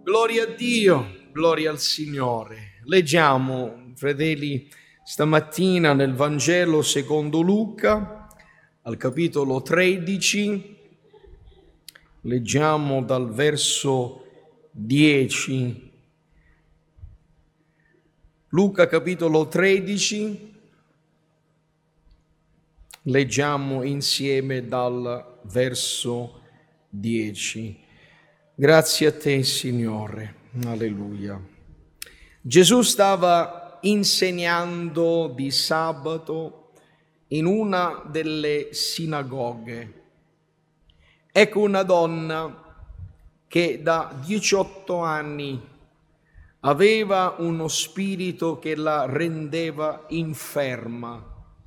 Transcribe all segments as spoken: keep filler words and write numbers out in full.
Gloria a Dio, gloria al Signore. Leggiamo, fratelli, stamattina nel Vangelo secondo Luca, al capitolo tredici, leggiamo dal verso dieci. Luca capitolo tredici, leggiamo insieme dal verso dieci. Grazie a te, Signore. Alleluia. Gesù stava insegnando di sabato in una delle sinagoghe. Ecco una donna che da diciotto anni aveva uno spirito che la rendeva inferma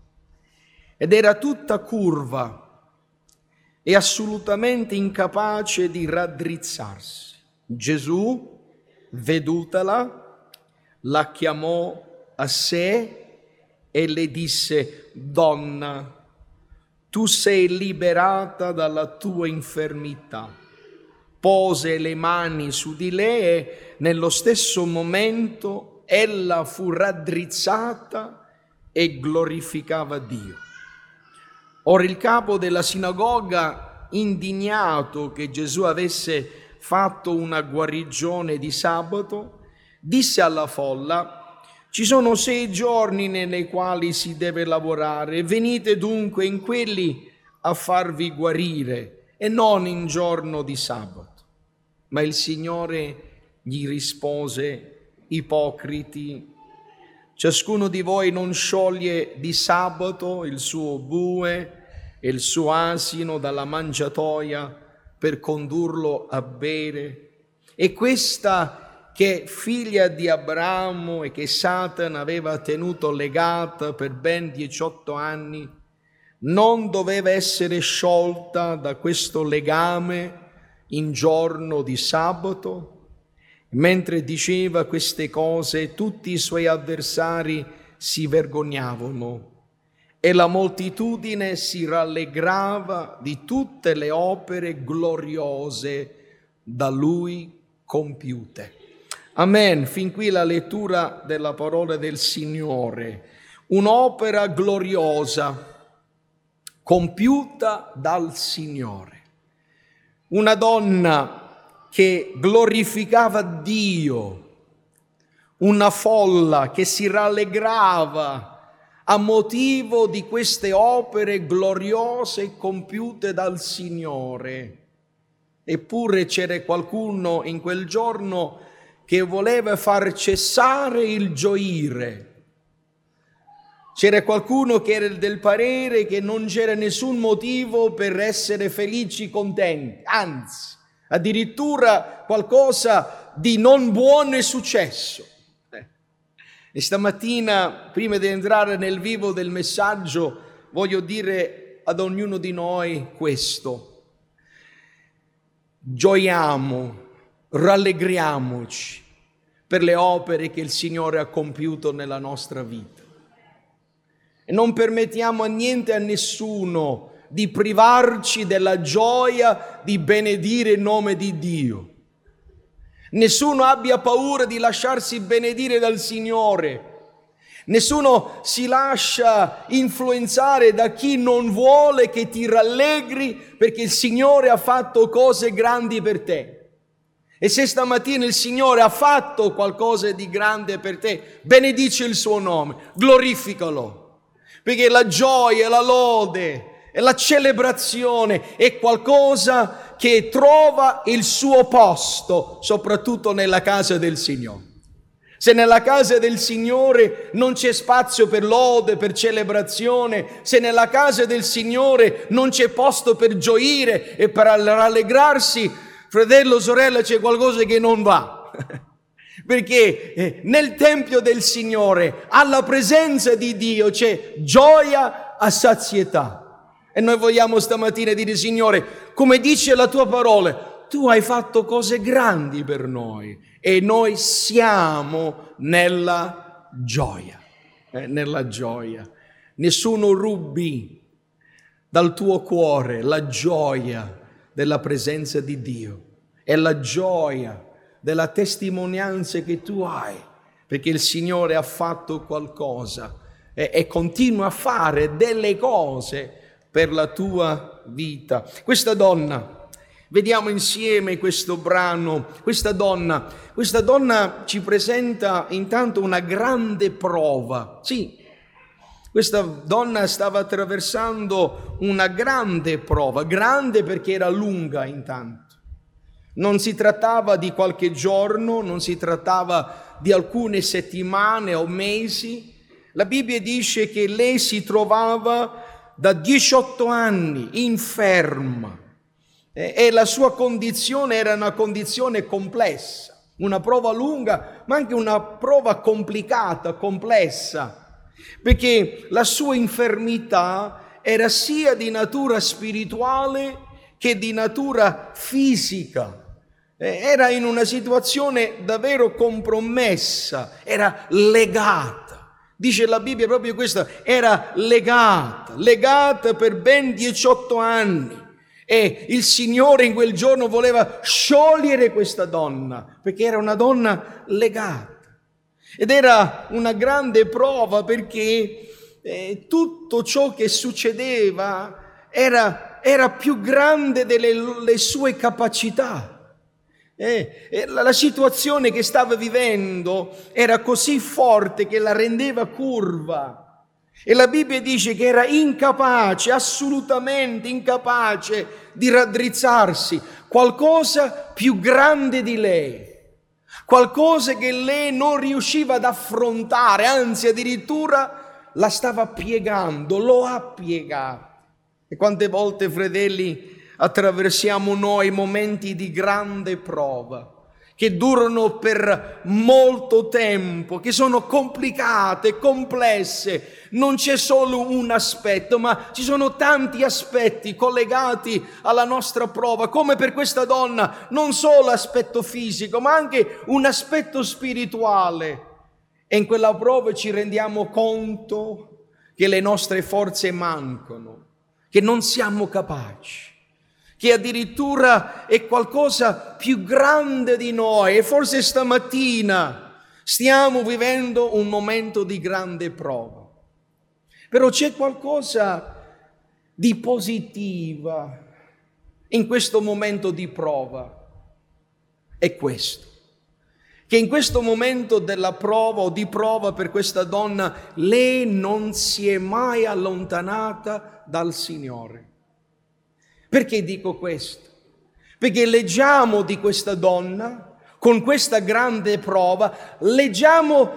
ed era tutta curva e assolutamente incapace di raddrizzarsi. Gesù, vedutala, la chiamò a sé e le disse: «Donna, tu sei liberata dalla tua infermità». Pose le mani su di lei e nello stesso momento ella fu raddrizzata e glorificava Dio. Ora il capo della sinagoga, indignato che Gesù avesse fatto una guarigione di sabato, disse alla folla: «Ci sono sei giorni nei quali si deve lavorare, venite dunque in quelli a farvi guarire e non in giorno di sabato». Ma il Signore gli rispose: «Ipocriti, ciascuno di voi non scioglie di sabato il suo bue e il suo asino dalla mangiatoia per condurlo a bere, e questa che è figlia di Abramo e che Satana aveva tenuto legata per ben diciotto anni, non doveva essere sciolta da questo legame in giorno di sabato?» Mentre diceva queste cose, tutti i suoi avversari si vergognavano e la moltitudine si rallegrava di tutte le opere gloriose da lui compiute. Amen. Fin qui la lettura della parola del Signore. Un'opera gloriosa compiuta dal Signore. Una donna che glorificava Dio, una folla che si rallegrava a motivo di queste opere gloriose compiute dal Signore. Eppure c'era qualcuno in quel giorno che voleva far cessare il gioire. C'era qualcuno che era del parere che non c'era nessun motivo per essere felici, contenti, anzi, addirittura qualcosa di non buono è successo. E stamattina, prima di entrare nel vivo del messaggio, voglio dire ad ognuno di noi questo: gioiamo, rallegriamoci per le opere che il Signore ha compiuto nella nostra vita e non permettiamo a niente, a nessuno, di privarci della gioia di benedire il nome di Dio. Nessuno abbia paura di lasciarsi benedire dal Signore. Nessuno si lascia influenzare da chi non vuole che ti rallegri, perché il Signore ha fatto cose grandi per te. E se stamattina il Signore ha fatto qualcosa di grande per te, benedice il suo nome, glorificalo, perché la gioia, la lode e la celebrazione è qualcosa che trova il suo posto, soprattutto nella casa del Signore. Se nella casa del Signore non c'è spazio per lode, per celebrazione, se nella casa del Signore non c'è posto per gioire e per rallegrarsi, fratello, sorella, c'è qualcosa che non va. Perché nel Tempio del Signore, alla presenza di Dio, c'è gioia a sazietà. E noi vogliamo stamattina dire: Signore, come dice la tua parola, tu hai fatto cose grandi per noi e noi siamo nella gioia, eh, nella gioia. Nessuno rubi dal tuo cuore la gioia della presenza di Dio. È la gioia della testimonianza che tu hai, perché il Signore ha fatto qualcosa e, e continua a fare delle cose per la tua vita. Questa donna, vediamo insieme questo brano, questa donna, questa donna ci presenta intanto una grande prova. Sì, questa donna stava attraversando una grande prova, grande perché era lunga intanto. Non si trattava di qualche giorno, non si trattava di alcune settimane o mesi. La Bibbia dice che lei si trovava da diciotto anni inferma e, e la sua condizione era una condizione complessa, una prova lunga, ma anche una prova complicata, complessa, perché la sua infermità era sia di natura spirituale che di natura fisica. Era in una situazione davvero compromessa, era legata. Dice la Bibbia proprio questo, era legata, legata per ben diciotto anni. E il Signore in quel giorno voleva sciogliere questa donna, perché era una donna legata. Ed era una grande prova perché eh, tutto ciò che succedeva era, era più grande delle le sue capacità. Eh, eh, la, la situazione che stava vivendo era così forte che la rendeva curva. E la Bibbia dice che era incapace, assolutamente incapace di raddrizzarsi. Qualcosa più grande di lei. Qualcosa che lei non riusciva ad affrontare, anzi addirittura la stava piegando, lo ha piegato. E quante volte, fratelli, attraversiamo noi momenti di grande prova, che durano per molto tempo, che sono complicate, complesse. Non c'è solo un aspetto, ma ci sono tanti aspetti collegati alla nostra prova, come per questa donna, non solo aspetto fisico, ma anche un aspetto spirituale. E in quella prova ci rendiamo conto che le nostre forze mancano, che non siamo capaci, che addirittura è qualcosa più grande di noi. E forse stamattina stiamo vivendo un momento di grande prova. Però c'è qualcosa di positiva in questo momento di prova. È questo, che in questo momento della prova o di prova per questa donna, lei non si è mai allontanata dal Signore. Perché dico questo? Perché leggiamo di questa donna, con questa grande prova, leggiamo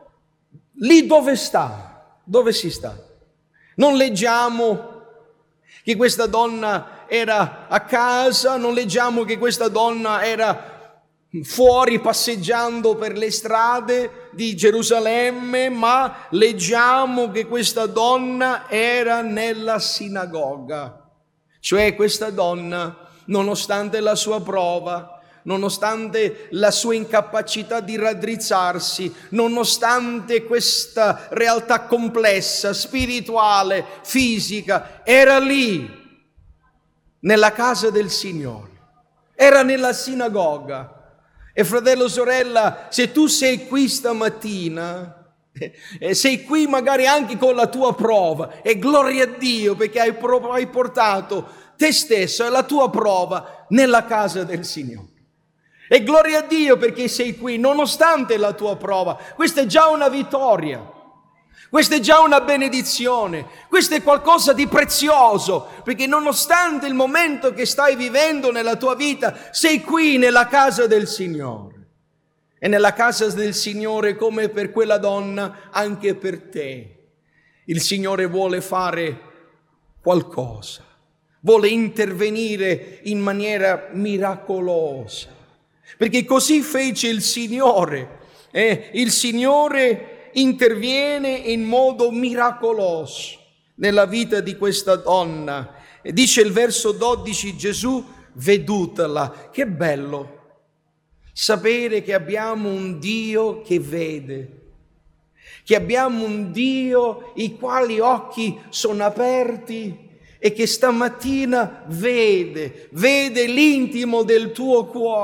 lì dove sta, dove si sta. Non leggiamo che questa donna era a casa, non leggiamo che questa donna era fuori passeggiando per le strade di Gerusalemme, ma leggiamo che questa donna era nella sinagoga. Cioè questa donna, nonostante la sua prova, nonostante la sua incapacità di raddrizzarsi, nonostante questa realtà complessa, spirituale, fisica, era lì, nella casa del Signore, era nella sinagoga. E fratello, sorella, se tu sei qui stamattina, e sei qui magari anche con la tua prova, e gloria a Dio perché hai, pro- hai portato te stesso e la tua prova nella casa del Signore. E gloria a Dio perché sei qui nonostante la tua prova. Questa è già una vittoria, questa è già una benedizione, questo è qualcosa di prezioso, perché nonostante il momento che stai vivendo nella tua vita, sei qui nella casa del Signore. E nella casa del Signore, come per quella donna, anche per te, il Signore vuole fare qualcosa, vuole intervenire in maniera miracolosa, perché così fece il Signore. Eh, il Signore interviene in modo miracoloso nella vita di questa donna. E dice il verso dodici, Gesù, vedutela, che bello sapere che abbiamo un Dio che vede, che abbiamo un Dio i quali occhi sono aperti e che stamattina vede, vede l'intimo del tuo cuore,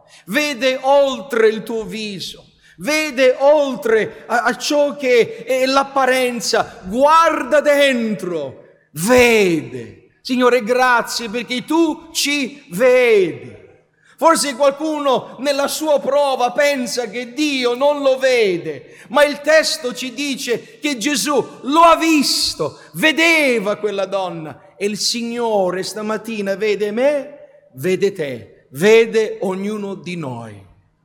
vede oltre il tuo viso, vede oltre a, a ciò che è l'apparenza, guarda dentro, vede. Signore, grazie perché tu ci vedi. Forse qualcuno nella sua prova pensa che Dio non lo vede, ma il testo ci dice che Gesù lo ha visto, vedeva quella donna, e il Signore stamattina vede me, vede te, vede ognuno di noi.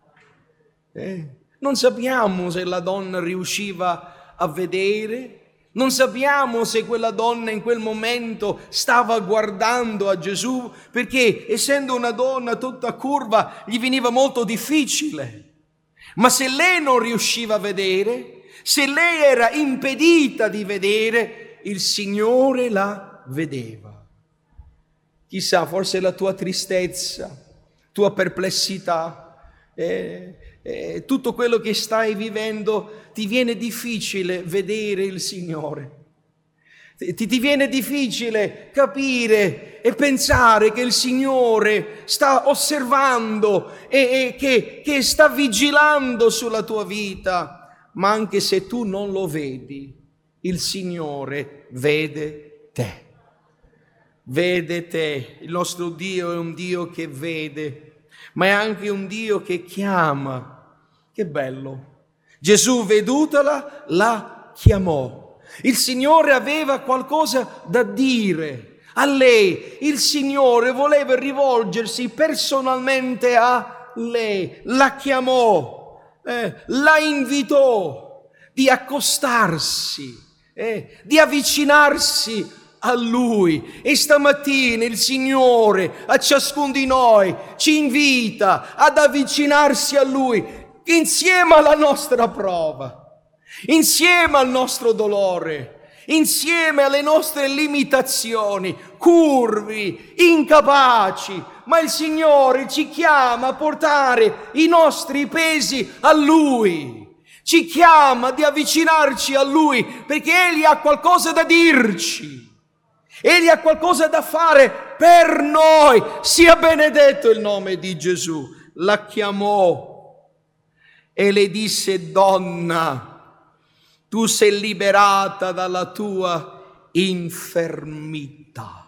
Eh? Non sappiamo se la donna riusciva a vedere, non sappiamo se quella donna in quel momento stava guardando a Gesù, perché essendo una donna tutta curva gli veniva molto difficile. Ma se lei non riusciva a vedere, se lei era impedita di vedere, il Signore la vedeva. Chissà, forse la tua tristezza, tua perplessità, eh, eh, tutto quello che stai vivendo, ti viene difficile vedere il Signore. Ti, ti viene difficile capire e pensare che il Signore sta osservando e, e che, che sta vigilando sulla tua vita. Ma anche se tu non lo vedi, il Signore vede te. Vede te. Il nostro Dio è un Dio che vede, ma è anche un Dio che chiama. Che bello! Gesù, vedutala, la chiamò. Il Signore aveva qualcosa da dire a lei. Il Signore voleva rivolgersi personalmente a lei. La chiamò, eh, la invitò di accostarsi, eh, di avvicinarsi a Lui. E stamattina il Signore a ciascuno di noi ci invita ad avvicinarsi a Lui, insieme alla nostra prova, insieme al nostro dolore, insieme alle nostre limitazioni, curvi, incapaci, ma il Signore ci chiama a portare i nostri pesi a Lui, ci chiama di avvicinarci a Lui perché Egli ha qualcosa da dirci, Egli ha qualcosa da fare per noi. Sia benedetto il nome di Gesù. La chiamò e le disse: donna, tu sei liberata dalla tua infermità.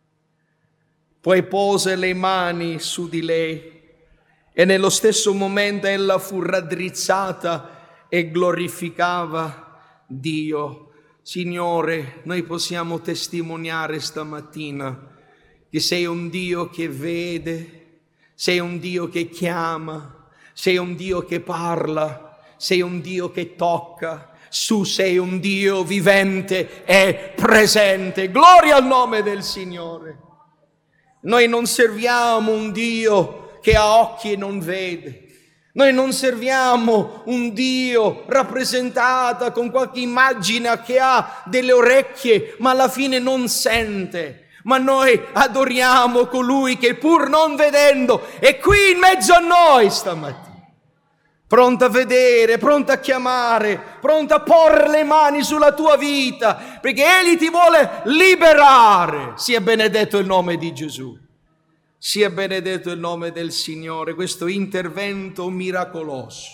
Poi pose le mani su di lei e nello stesso momento ella fu raddrizzata e glorificava Dio. Signore, noi possiamo testimoniare stamattina che sei un Dio che vede, sei un Dio che chiama, sei un Dio che parla, sei un Dio che tocca, tu sei un Dio vivente e presente. Gloria al nome del Signore. Noi non serviamo un Dio che ha occhi e non vede. Noi non serviamo un Dio rappresentato con qualche immagine che ha delle orecchie ma alla fine non sente. Ma noi adoriamo colui che pur non vedendo è qui in mezzo a noi stamattina. Pronto a vedere, pronto a chiamare, pronto a porre le mani sulla tua vita, perché Egli ti vuole liberare. Sia benedetto il nome di Gesù, sia benedetto il nome del Signore, questo intervento miracoloso.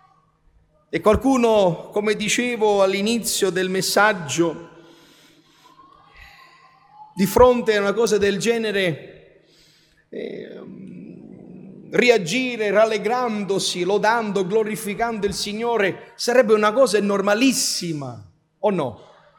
E qualcuno, come dicevo all'inizio del messaggio, di fronte a una cosa del genere, eh, reagire rallegrandosi, lodando, glorificando il Signore sarebbe una cosa normalissima, o no?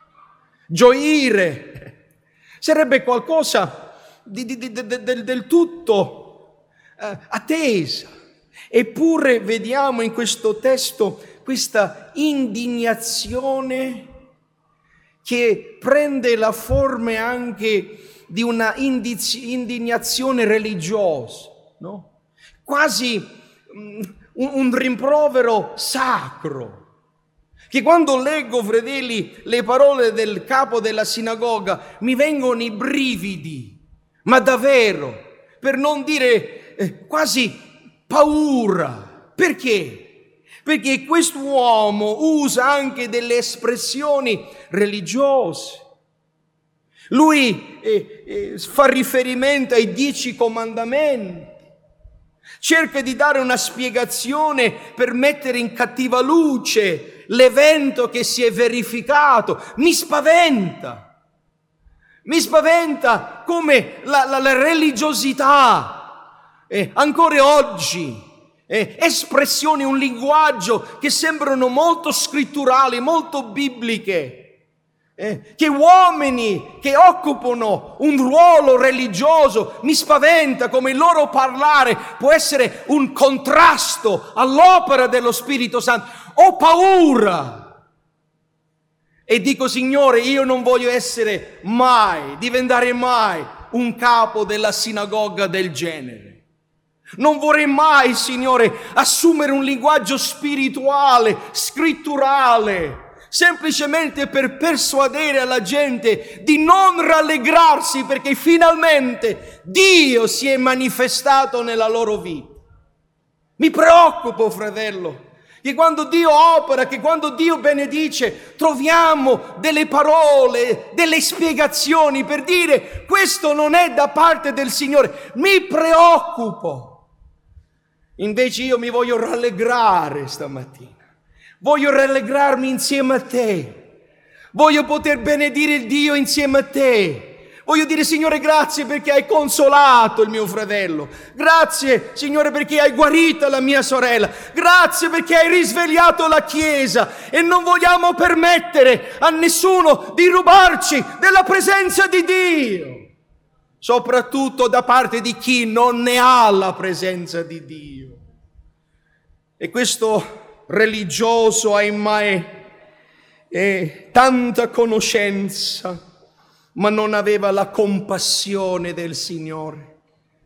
Gioire sarebbe qualcosa di, di, di, di, del, del tutto eh, attesa. Eppure vediamo in questo testo questa indignazione che prende la forma anche di una indizi, indignazione religiosa, no? Quasi um, un, un rimprovero sacro, che quando leggo, fratelli, le parole del capo della sinagoga mi vengono i brividi, ma davvero, per non dire eh, quasi paura. Perché? Perché quest'uomo usa anche delle espressioni religiose. Lui eh, eh, fa riferimento ai dieci comandamenti. cerca di dare una spiegazione per mettere in cattiva luce l'evento che si è verificato. Mi spaventa, mi spaventa come la, la, la religiosità, eh, ancora oggi, eh, espressioni, un linguaggio che sembrano molto scritturali, molto bibliche, Eh, che uomini che occupano un ruolo religioso, mi spaventa come il loro parlare può essere un contrasto all'opera dello Spirito Santo. Ho paura e dico: Signore, io non voglio essere mai, diventare mai un capo della sinagoga del genere. Non vorrei mai, Signore, assumere un linguaggio spirituale, scritturale, semplicemente per persuadere alla gente di non rallegrarsi perché finalmente Dio si è manifestato nella loro vita. Mi preoccupo, fratello, che quando Dio opera, che quando Dio benedice, troviamo delle parole, delle spiegazioni per dire: questo non è da parte del Signore. Mi preoccupo. Invece io mi voglio rallegrare stamattina. Voglio rallegrarmi insieme a te. Voglio poter benedire il Dio insieme a te. Voglio dire: Signore, grazie perché hai consolato il mio fratello. Grazie, Signore, perché hai guarito la mia sorella. Grazie perché hai risvegliato la Chiesa. E non vogliamo permettere a nessuno di rubarci della presenza di Dio. Soprattutto da parte di chi non ne ha la presenza di Dio. E questo religioso, ahimè, e tanta conoscenza, ma non aveva la compassione del Signore.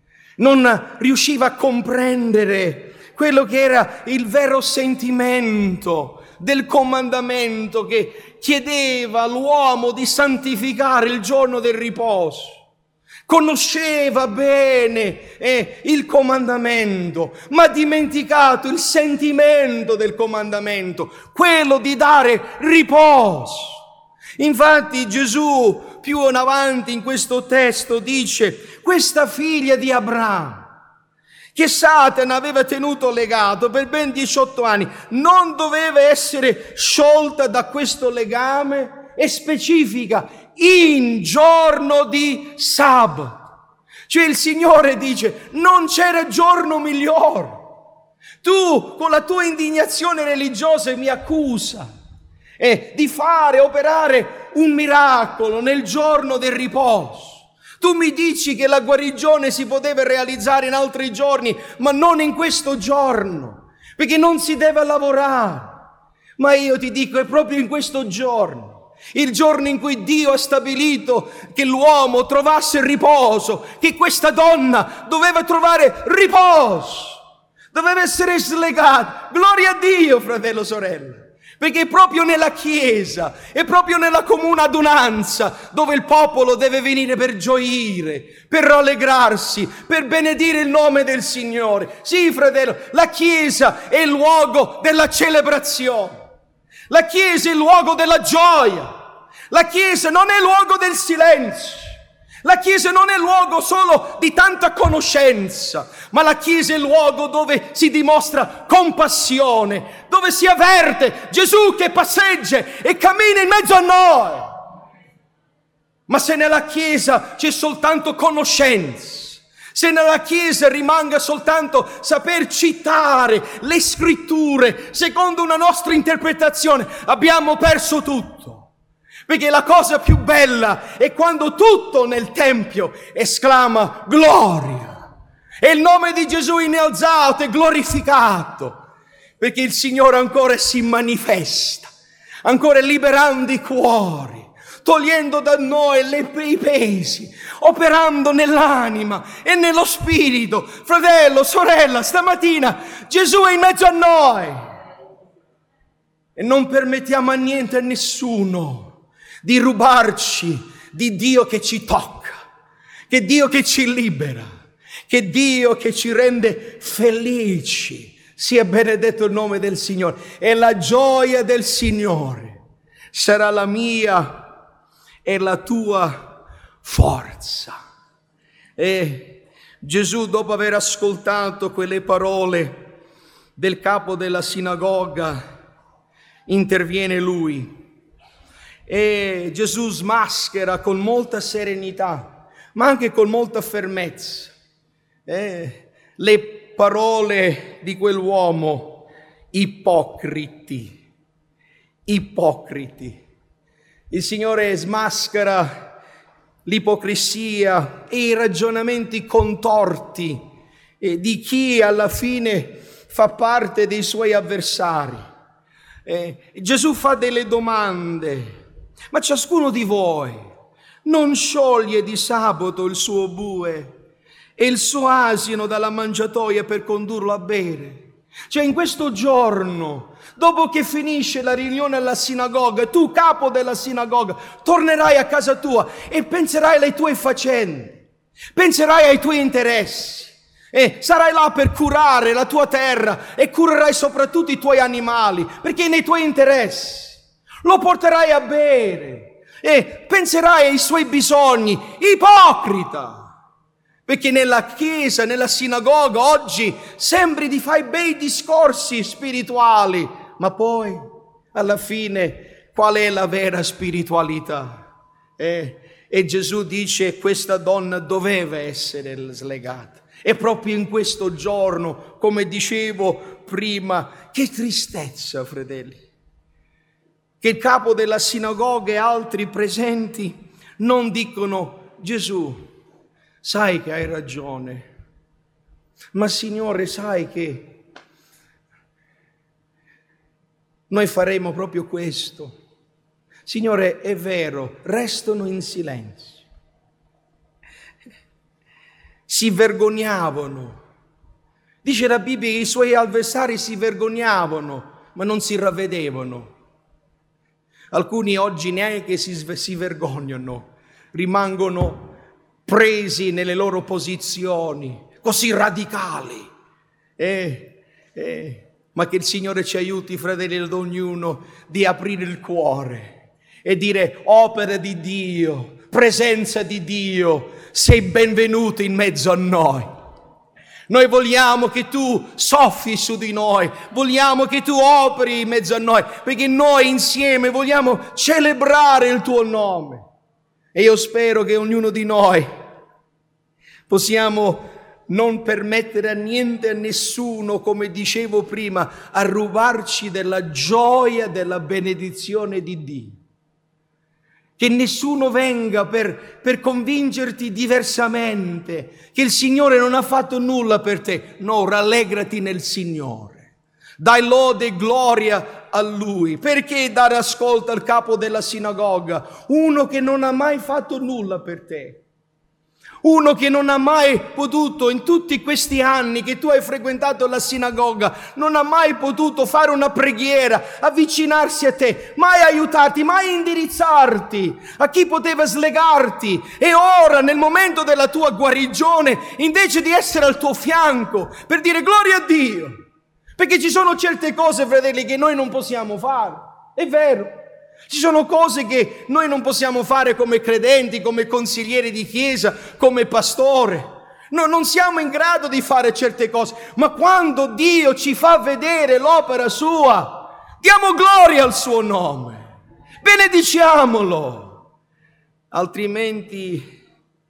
Non riusciva a comprendere quello che era il vero sentimento del comandamento che chiedeva all'uomo di santificare il giorno del riposo. Conosceva bene eh, il comandamento, ma ha dimenticato il sentimento del comandamento, quello di dare riposo. Infatti Gesù più in avanti in questo testo dice: questa figlia di Abramo, che Satana aveva tenuto legato per ben diciotto anni, non doveva essere sciolta da questo legame, e specifica in giorno di sabato. Cioè il Signore dice: non c'era giorno migliore. Tu con la tua indignazione religiosa mi accusa eh, di fare, operare un miracolo nel giorno del riposo. Tu mi dici che la guarigione si poteva realizzare in altri giorni, ma non in questo giorno, perché non si deve lavorare. Ma io ti dico, è proprio in questo giorno, il giorno in cui Dio ha stabilito che l'uomo trovasse riposo, che questa donna doveva trovare riposo, doveva essere slegata. Gloria a Dio, fratello, sorella, perché è proprio nella chiesa, è proprio nella comune adunanza dove il popolo deve venire per gioire, per rallegrarsi, per benedire il nome del Signore. Sì, fratello, la chiesa è il luogo della celebrazione. La Chiesa è il luogo della gioia. La Chiesa non è il luogo del silenzio. La Chiesa non è il luogo solo di tanta conoscenza, ma la Chiesa è il luogo dove si dimostra compassione, dove si avverte Gesù che passeggia e cammina in mezzo a noi. Ma se nella Chiesa c'è soltanto conoscenza, se nella Chiesa rimanga soltanto saper citare le scritture secondo una nostra interpretazione, abbiamo perso tutto. Perché la cosa più bella è quando tutto nel Tempio esclama gloria. E il nome di Gesù è innalzato e glorificato. Perché il Signore ancora si manifesta, ancora liberando i cuori, togliendo da noi le, i pesi, operando nell'anima e nello spirito. Fratello, sorella, stamattina Gesù è in mezzo a noi e non permettiamo a niente, a nessuno di rubarci di Dio che ci tocca, che Dio che ci libera, che Dio che ci rende felici. Sia benedetto il nome del Signore. E la gioia del Signore sarà la mia e la tua forza. E Gesù, dopo aver ascoltato quelle parole del capo della sinagoga, interviene lui e Gesù smaschera con molta serenità, ma anche con molta fermezza, eh, le parole di quell'uomo: ipocriti, ipocriti. Il Signore smaschera l'ipocrisia e i ragionamenti contorti eh, di chi alla fine fa parte dei suoi avversari. Eh, Gesù fa delle domande: ma ciascuno di voi non scioglie di sabato il suo bue e il suo asino dalla mangiatoia per condurlo a bere? Cioè, in questo giorno, dopo che finisce la riunione alla sinagoga, tu, capo della sinagoga, tornerai a casa tua e penserai alle tue faccende, penserai ai tuoi interessi, e sarai là per curare la tua terra e curerai soprattutto i tuoi animali, perché è nei tuoi interessi. Lo porterai a bere e penserai ai suoi bisogni. Ipocrita! Perché nella chiesa, nella sinagoga oggi sembri di fare bei discorsi spirituali, ma poi alla fine qual è la vera spiritualità? Eh, e Gesù dice: questa donna doveva essere slegata. E proprio in questo giorno, come dicevo prima, che tristezza, fratelli, che il capo della sinagoga e altri presenti non dicono: Gesù, sai che hai ragione, ma Signore, sai che noi faremo proprio questo. Signore, è vero, restano in silenzio. Si vergognavano. Dice la Bibbia che i suoi avversari si vergognavano, ma non si ravvedevano. Alcuni oggi neanche si, si vergognano, rimangono presi nelle loro posizioni così radicali. Eh, eh, ma che il Signore ci aiuti, fratelli, ad ognuno di aprire il cuore e dire: opera di Dio, presenza di Dio, sei benvenuto in mezzo a noi. Noi vogliamo che tu soffi su di noi, vogliamo che tu operi in mezzo a noi, perché noi insieme vogliamo celebrare il tuo nome. E io spero che ognuno di noi possiamo non permettere a niente, a nessuno, come dicevo prima, a rubarci della gioia, della benedizione di Dio. Che nessuno venga per, per convincerti diversamente, che il Signore non ha fatto nulla per te. No, rallegrati nel Signore. Dai lode e gloria a Lui. Perché dare ascolto al capo della sinagoga? Uno che non ha mai fatto nulla per te. Uno che non ha mai potuto, in tutti questi anni che tu hai frequentato la sinagoga, non ha mai potuto fare una preghiera, avvicinarsi a te, mai aiutarti, mai indirizzarti a chi poteva slegarti. E ora, nel momento della tua guarigione, invece di essere al tuo fianco per dire gloria a Dio, perché ci sono certe cose, fratelli, che noi non possiamo fare, è vero. Ci sono cose che noi non possiamo fare come credenti, come consiglieri di chiesa, come pastore. No, non siamo in grado di fare certe cose, ma quando Dio ci fa vedere l'opera sua, diamo gloria al suo nome, benediciamolo. Altrimenti,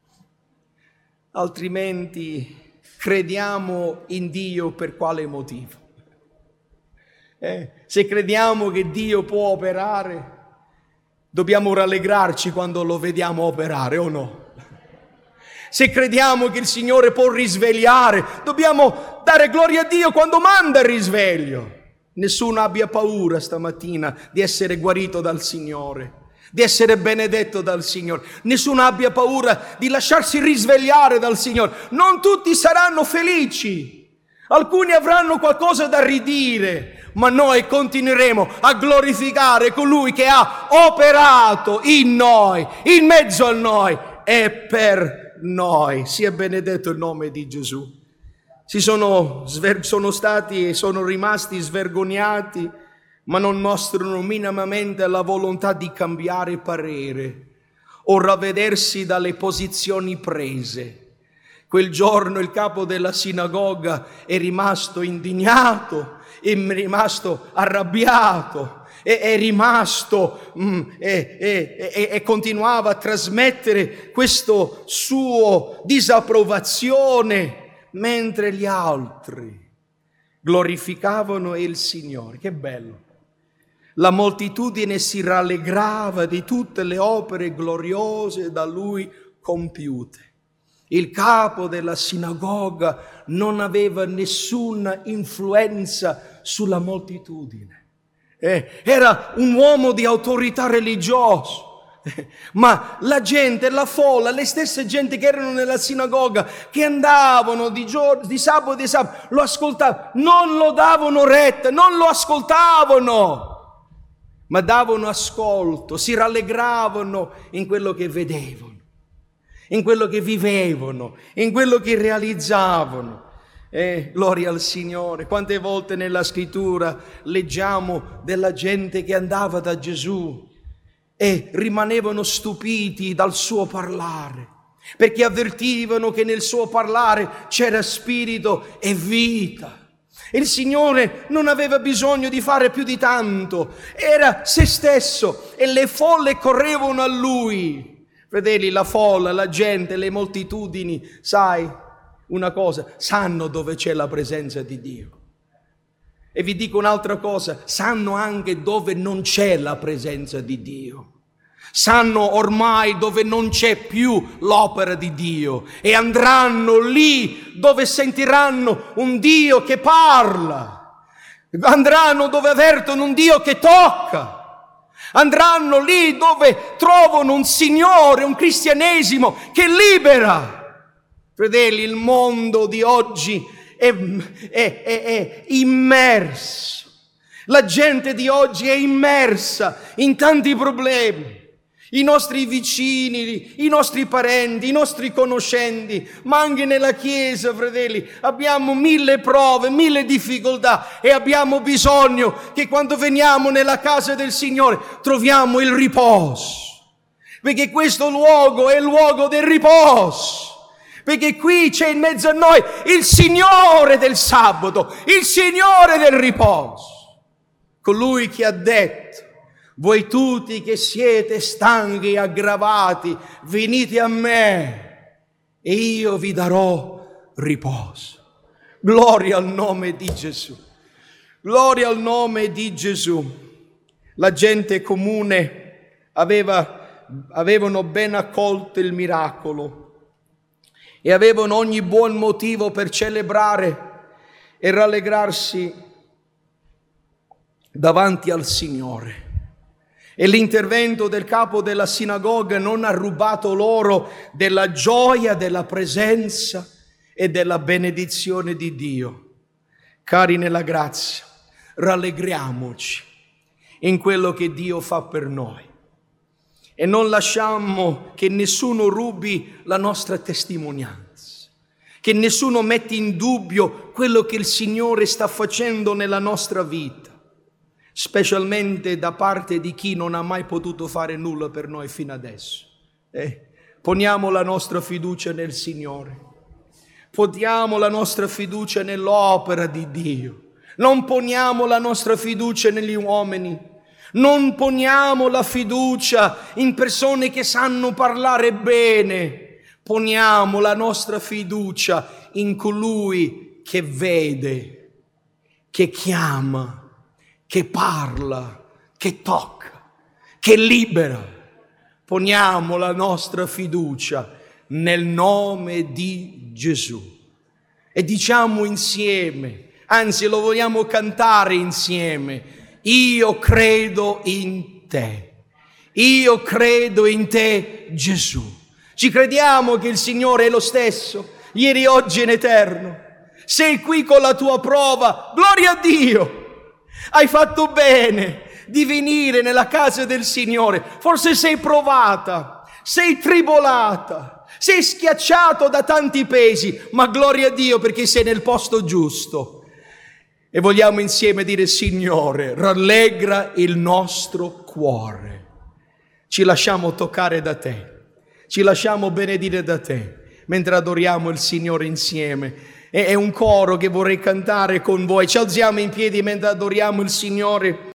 altrimenti crediamo in Dio per quale motivo? Eh, se crediamo che Dio può operare, dobbiamo rallegrarci quando lo vediamo operare, o no? Se crediamo che il Signore può risvegliare, dobbiamo dare gloria a Dio quando manda il risveglio. Nessuno abbia paura stamattina di essere guarito dal Signore, di essere benedetto dal Signore. Nessuno abbia paura di lasciarsi risvegliare dal Signore. Non tutti saranno felici, alcuni avranno qualcosa da ridire, ma noi continueremo a glorificare colui che ha operato in noi, in mezzo a noi e per noi. Sia benedetto il nome di Gesù. Si sono, sono stati e sono rimasti svergognati, ma non mostrano minimamente la volontà di cambiare parere o ravvedersi dalle posizioni prese. Quel giorno il capo della sinagoga è rimasto indignato, è rimasto arrabbiato, è, è rimasto mm, e, e, e, e continuava a trasmettere questo suo disapprovazione, mentre gli altri glorificavano il Signore. Che bello! La moltitudine si rallegrava di tutte le opere gloriose da Lui compiute. Il capo della sinagoga non aveva nessuna influenza sulla moltitudine. Eh, era un uomo di autorità religiosa. Ma la gente, la folla, le stesse gente che erano nella sinagoga, che andavano di, giorno, di sabato di sabato, lo ascoltavano, non lo davano retta, non lo ascoltavano, ma davano ascolto, si rallegravano in quello che vedevano, in quello che vivevano, in quello che realizzavano. Eh, gloria al Signore. Quante volte nella scrittura leggiamo della gente che andava da Gesù e rimanevano stupiti dal suo parlare, perché avvertivano che nel suo parlare c'era spirito e vita. Il Signore non aveva bisogno di fare più di tanto, era se stesso e le folle correvano a Lui. Fratelli, la folla, la gente, le moltitudini, sai una cosa, sanno dove c'è la presenza di Dio. E vi dico un'altra cosa, sanno anche dove non c'è la presenza di Dio. Sanno ormai dove non c'è più l'opera di Dio e andranno lì dove sentiranno un Dio che parla, andranno dove avvertono un Dio che tocca, andranno lì dove trovano un Signore, un cristianesimo che libera. Fratelli, il mondo di oggi è, è, è, è immerso, la gente di oggi è immersa in tanti problemi. I nostri vicini, i nostri parenti, i nostri conoscenti, ma anche nella Chiesa, fratelli, abbiamo mille prove, mille difficoltà e abbiamo bisogno che quando veniamo nella casa del Signore troviamo il riposo, perché questo luogo è il luogo del riposo, perché qui c'è in mezzo a noi il Signore del sabato, il Signore del riposo, colui che ha detto: voi tutti che siete stanchi e aggravati, venite a me e io vi darò riposo. Gloria al nome di Gesù. Gloria al nome di Gesù. La gente comune aveva, avevano ben accolto il miracolo e avevano ogni buon motivo per celebrare e rallegrarsi davanti al Signore. E l'intervento del capo della sinagoga non ha rubato loro della gioia, della presenza e della benedizione di Dio. Cari nella grazia, rallegriamoci in quello che Dio fa per noi e non lasciamo che nessuno rubi la nostra testimonianza, che nessuno metti in dubbio quello che il Signore sta facendo nella nostra vita, specialmente da parte di chi non ha mai potuto fare nulla per noi fino adesso. Eh, poniamo la nostra fiducia nel Signore, poniamo la nostra fiducia nell'opera di Dio, non poniamo la nostra fiducia negli uomini, non poniamo la fiducia in persone che sanno parlare bene, poniamo la nostra fiducia in colui che vede, che chiama, che parla, che tocca, che libera. Poniamo la nostra fiducia nel nome di Gesù e diciamo insieme, anzi lo vogliamo cantare insieme: io credo in te, io credo in te Gesù. Ci crediamo che il Signore è lo stesso, ieri, oggi e in eterno. Sei qui con la tua prova, gloria a Dio. Hai fatto bene di venire nella casa del Signore. Forse sei provata, sei tribolata, sei schiacciato da tanti pesi, ma gloria a Dio perché sei nel posto giusto. E vogliamo insieme dire: Signore, rallegra il nostro cuore. Ci lasciamo toccare da te, ci lasciamo benedire da te, mentre adoriamo il Signore insieme. È un coro che vorrei cantare con voi. Ci alziamo in piedi mentre adoriamo il Signore.